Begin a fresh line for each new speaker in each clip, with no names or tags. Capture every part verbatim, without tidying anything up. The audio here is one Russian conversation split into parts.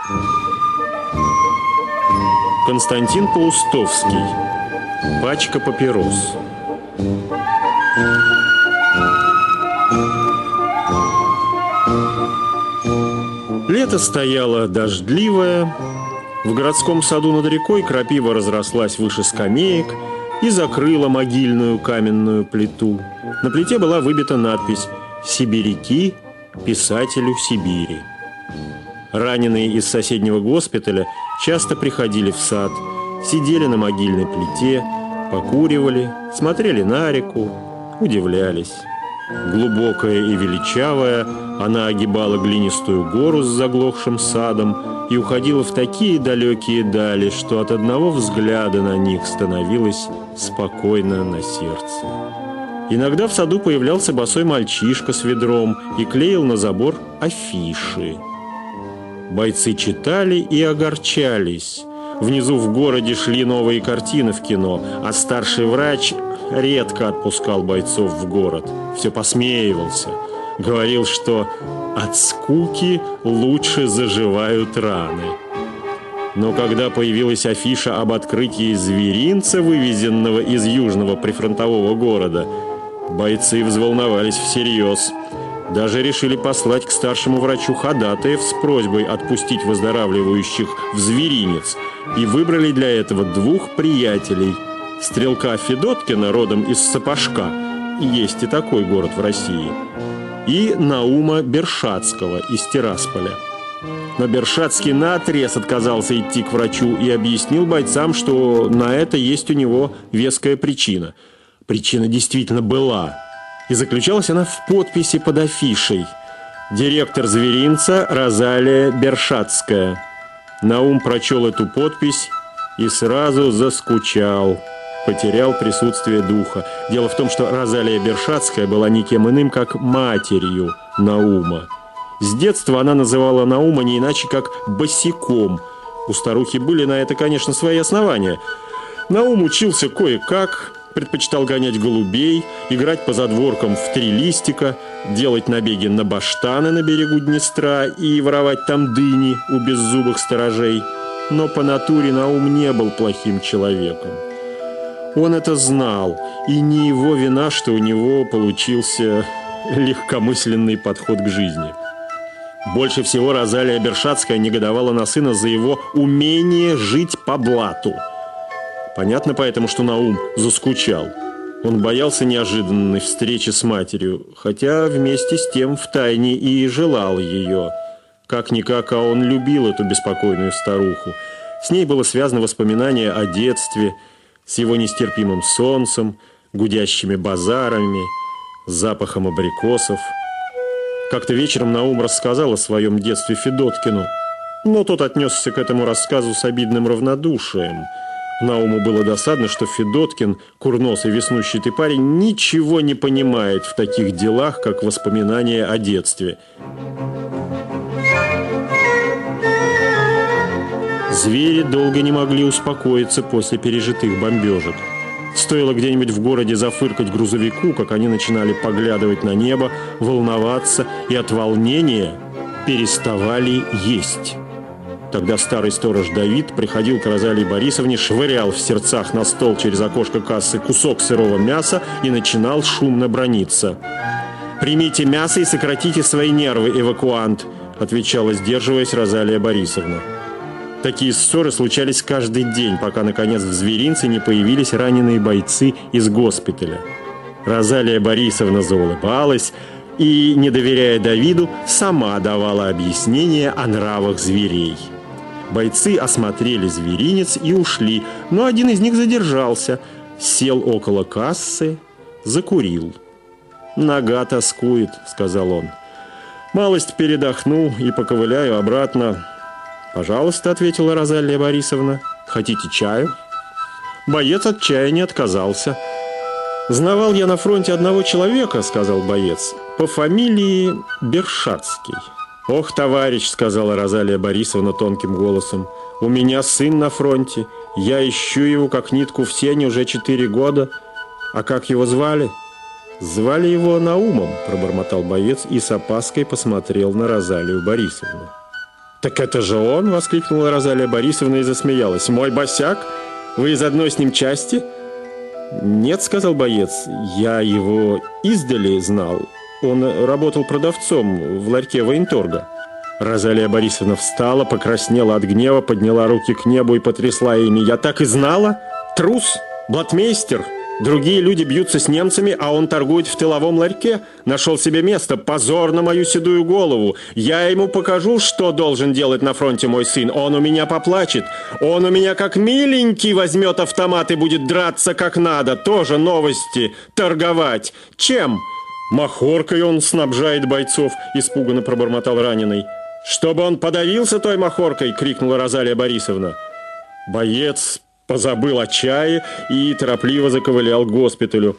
Константин Паустовский. Пачка папирос. Лето стояло дождливое. В городском саду над рекой крапива разрослась выше скамеек и закрыла могильную каменную плиту. На плите была выбита надпись «Сибиряки писателю Сибири». Раненые из соседнего госпиталя часто приходили в сад, сидели на могильной плите, покуривали, смотрели на реку, удивлялись. Глубокая и величавая, она огибала глинистую гору с заглохшим садом и уходила в такие далекие дали, что от одного взгляда на них становилось спокойно на сердце. Иногда в саду появлялся босой мальчишка с ведром и клеил на забор афиши. Бойцы читали и огорчались. Внизу в городе шли новые картины в кино, а старший врач редко отпускал бойцов в город. Все посмеивался. Говорил, что от скуки лучше заживают раны. Но когда появилась афиша об открытии зверинца, вывезенного из южного прифронтового города, бойцы взволновались всерьез. Даже решили послать к старшему врачу ходатаев с просьбой отпустить выздоравливающих в зверинец, и выбрали для этого двух приятелей: стрелка Федоткина, родом из Сапожка, есть и такой город в России, и Наума Бершацкого из Тирасполя. Но Бершацкий наотрез отказался идти к врачу и объяснил бойцам, что на это есть у него веская причина. Причина действительно была, и заключалась она в подписи под афишей: «Директор зверинца Розалия Бершацкая». Наум прочел эту подпись и сразу заскучал, потерял присутствие духа. Дело в том, что Розалия Бершацкая была никем иным, как матерью Наума. С детства она называла Наума не иначе, как босиком. У старухи были на это, конечно, свои основания. Наум учился кое-как, предпочитал гонять голубей, играть по задворкам в три листика, делать набеги на баштаны на берегу Днестра и воровать там дыни у беззубых сторожей. Но по натуре Наум не был плохим человеком. Он это знал, и не его вина, что у него получился легкомысленный подход к жизни. Больше всего Розалия Бершацкая негодовала на сына за его умение жить по блату. Понятно поэтому, что Наум заскучал. Он боялся неожиданной встречи с матерью, хотя вместе с тем втайне и желал ее. Как-никак, а он любил эту беспокойную старуху. С ней было связано воспоминание о детстве, с его нестерпимым солнцем, гудящими базарами, запахом абрикосов. Как-то вечером Наум рассказал о своем детстве Федоткину, но тот отнесся к этому рассказу с обидным равнодушием. Науму было досадно, что Федоткин, курносый веснущатый парень, ничего не понимает в таких делах, как воспоминания о детстве. Звери долго не могли успокоиться после пережитых бомбежек. Стоило где-нибудь в городе зафыркать грузовику, как они начинали поглядывать на небо, волноваться и от волнения переставали есть. Тогда старый сторож Давид приходил к Розалии Борисовне, швырял в сердцах на стол через окошко кассы кусок сырого мяса и начинал шумно браниться. «Примите мясо и сократите свои нервы, эвакуант», отвечала, сдерживаясь, Розалия Борисовна. Такие ссоры случались каждый день, пока, наконец, в зверинце не появились раненые бойцы из госпиталя. Розалия Борисовна заулыбалась и, не доверяя Давиду, сама давала объяснение о нравах зверей. Бойцы осмотрели зверинец и ушли, но один из них задержался, сел около кассы, закурил. «Нога тоскует», — сказал он. «Малость передохну и поковыляю обратно». «Пожалуйста», — ответила Розалия Борисовна. «Хотите чаю?» Боец от чая не отказался. «Знавал я на фронте одного человека», — сказал боец, — «по фамилии Бершацкий». «Ох, товарищ», — сказала Розалия Борисовна тонким голосом, — «у меня сын на фронте. Я ищу его как нитку в сене уже четыре года. А как его звали?» «Звали его Наумом», — пробормотал боец и с опаской посмотрел на Розалию Борисовну. «Так это же он!» — воскликнула Розалия Борисовна и засмеялась. «Мой босяк? Вы из одной с ним части?» «Нет», — сказал боец, — «я его издали знал. Он работал продавцом в ларьке военторга». Розалия Борисовна встала, покраснела от гнева, подняла руки к небу и потрясла ими. «Я так и знала! Трус! Блатмейстер! Другие люди бьются с немцами, а он торгует в тыловом ларьке. Нашел себе место. Позор на мою седую голову. Я ему покажу, что должен делать на фронте мой сын. Он у меня поплачет. Он у меня как миленький возьмет автомат и будет драться как надо. Тоже новости. Торговать. Чем? Махоркой он снабжает бойцов», — испуганно пробормотал раненый. «Чтобы он подавился той махоркой!» — крикнула Розалия Борисовна. Боец позабыл о чае и торопливо заковылял к госпиталю.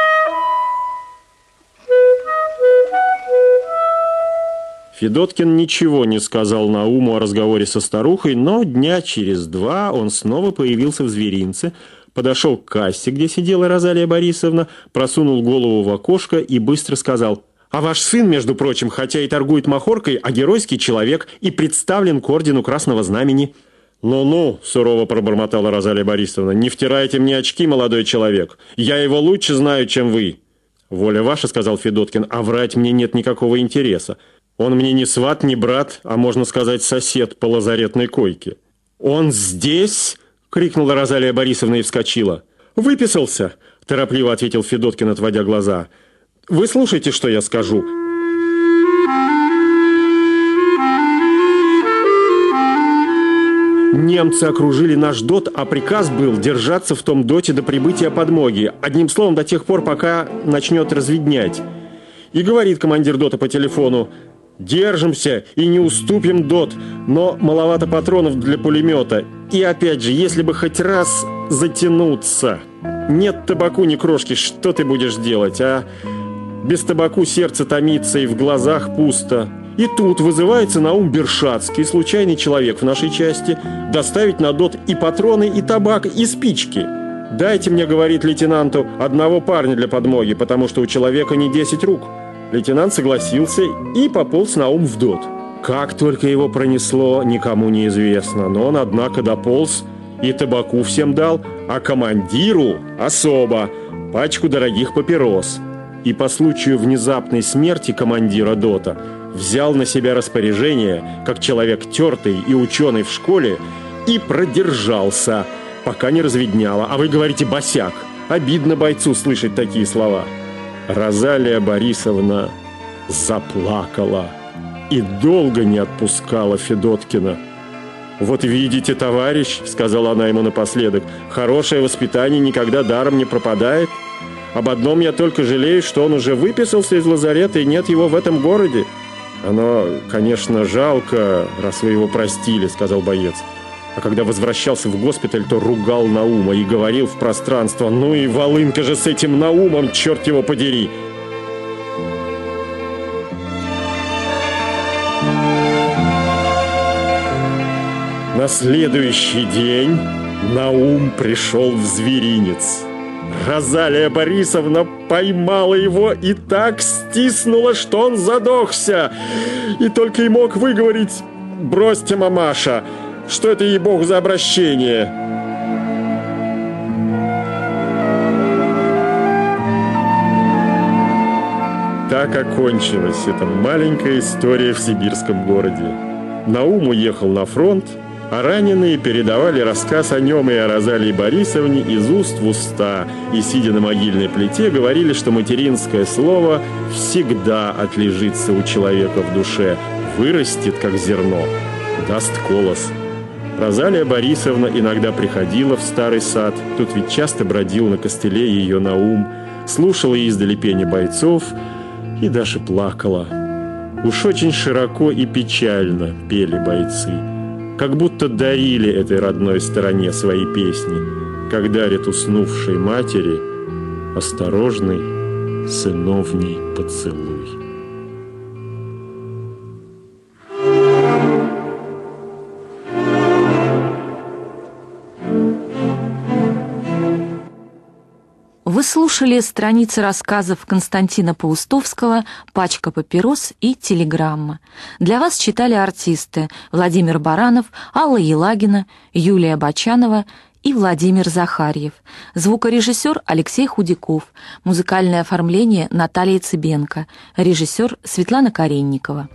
Федоткин ничего не сказал Науму о разговоре со старухой, но дня через два он снова появился в зверинце, подошел к кассе, где сидела Розалия Борисовна, просунул голову в окошко и быстро сказал: «А ваш сын, между прочим, хотя и торгует махоркой, а геройский человек и представлен к ордену Красного Знамени». «Ну-ну», — сурово пробормотала Розалия Борисовна, — «не втирайте мне очки, молодой человек. Я его лучше знаю, чем вы». «Воля ваша», — сказал Федоткин, — «а врать мне нет никакого интереса. Он мне не сват, не брат, а, можно сказать, сосед по лазаретной койке». «Он здесь?» — крикнула Розалия Борисовна и вскочила. «Выписался», — торопливо ответил Федоткин, отводя глаза. «Вы слушайте, что я скажу». Немцы окружили наш ДОТ, а приказ был держаться в том ДОТе до прибытия подмоги. Одним словом, до тех пор, пока начнет разведнять. И говорит командир ДОТа по телефону: «Держимся и не уступим ДОТ, но маловато патронов для пулемета. И опять же, если бы хоть раз затянуться. Нет табаку ни крошки, что ты будешь делать, а? Без табаку сердце томится и в глазах пусто». И тут вызывается на ум Бершацкий, случайный человек в нашей части, доставить на ДОТ и патроны, и табак, и спички. «Дайте мне, — говорит лейтенанту, — одного парня для подмоги, потому что у человека не десять рук». Лейтенант согласился и пополз на ум в ДОТ. Как только его пронесло, никому не известно, но он, однако, дополз и табаку всем дал, а командиру особо пачку дорогих папирос. И по случаю внезапной смерти командира ДОТа взял на себя распоряжение, как человек тертый и ученый в школе, и продержался, пока не разведняло. А вы говорите «босяк». Обидно бойцу слышать такие слова. Розалия Борисовна заплакала и долго не отпускала Федоткина. «Вот видите, товарищ, — сказала она ему напоследок, — хорошее воспитание никогда даром не пропадает. Об одном я только жалею, что он уже выписался из лазарета и нет его в этом городе». «Оно, конечно, жалко, раз вы его простили, — сказал боец. А когда возвращался в госпиталь, то ругал Наума и говорил в пространство: «Ну и волынка же с этим Наумом, черт его подери!» На следующий день Наум пришел в зверинец. Розалия Борисовна поймала его и так стиснула, что он задохся. И только и мог выговорить: «Бросьте, мамаша, что это, ей-богу, за обращение?» Так окончилась эта маленькая история в сибирском городе. Наум уехал на фронт, а раненые передавали рассказ о нем и о Розалии Борисовне из уст в уста, и, сидя на могильной плите, говорили, что материнское слово всегда отлежится у человека в душе, вырастет, как зерно, даст колос. Розалия Борисовна иногда приходила в старый сад, тут ведь часто бродил на костыле ее Наум, слушала издали пение бойцов и даже плакала. Уж очень широко и печально пели бойцы, как будто дарили этой родной стороне свои песни, как дарит уснувшей матери осторожный сыновний поцелуй.
Вы слушали слушали страницы рассказов Константина Паустовского «Пачка папирос» и «Телеграмма». Для вас читали артисты Владимир Баранов, Алла Елагина, Юлия Бочанова и Владимир Захарьев. Звукорежиссер Алексей Худяков. Музыкальное оформление Наталья Цыбенко. Режиссер Светлана Каренникова.